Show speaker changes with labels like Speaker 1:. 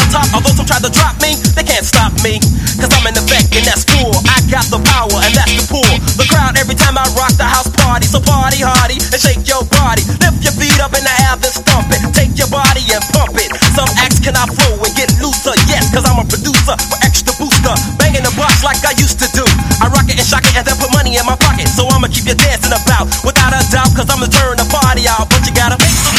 Speaker 1: top, although some try to drop me, they can't stop me. Cause I'm in effect and that's cool. I got the power and that's the pull. The crowd every time I rock the house party. So party hardy and shake your body. Lift your feet up in the air then stomp it. Take your body and pump it. Some acts can I flow and get looser, yes, cause I'm a producer for extra booster. Banging the box like I used to do. I rock it and shock it and then put money in my pocket. So I'ma keep you dancing about without a doubt, cause I'ma turn the party out. But you gotta make some